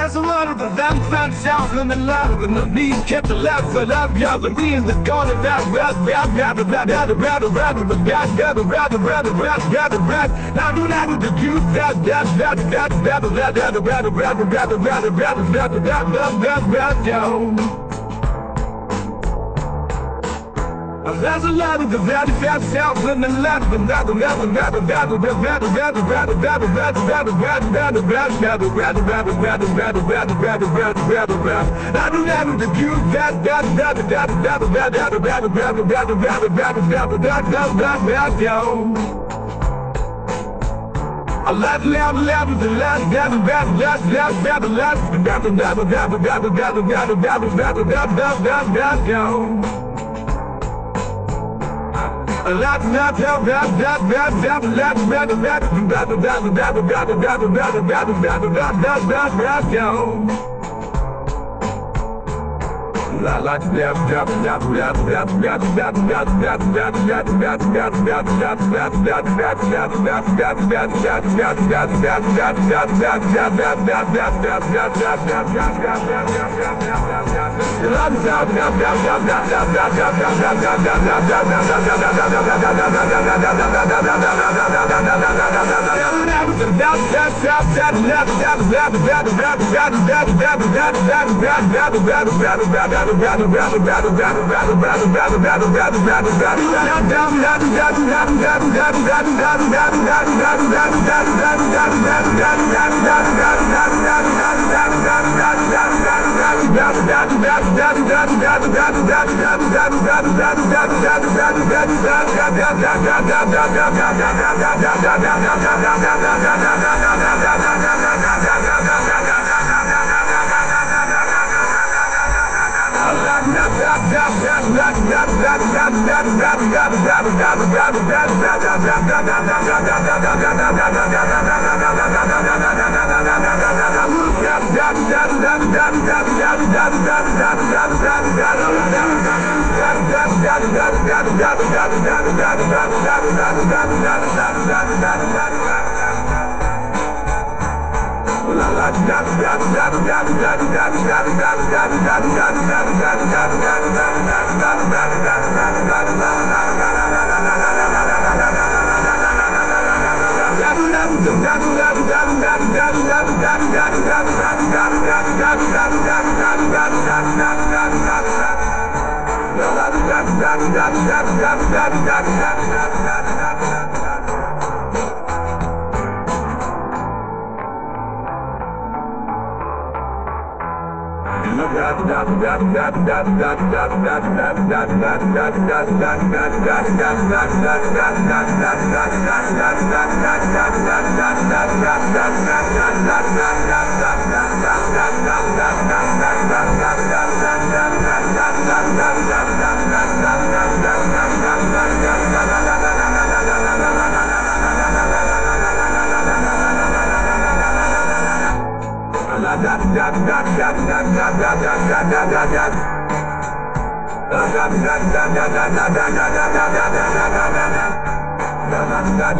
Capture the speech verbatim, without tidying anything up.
There's a lot of the them found sound in the love and the need kept the left but up yeah the me in the corner that rap rap rap rap rap rap rap rap rap rap rap rap rap rap rap now do that with the youth that that that that that that that rap rap rap rap rap rap rap rap rap rap down. There's a lot of the very fast sounds in the left and that the left and that the that the that the that the that the that the that the that the that the that the that the that the that the that the that the that the that the that the that the that I do that with the youth that that that that that that that that that that that that that that that that that that that down. I left left left the last that the that last last that the last that the that the that the that the that the that the that the that the that that that down. That that that that that that that that that that that that that that that that that that that down. La la that that that that that that that that that that that that that that that that that that that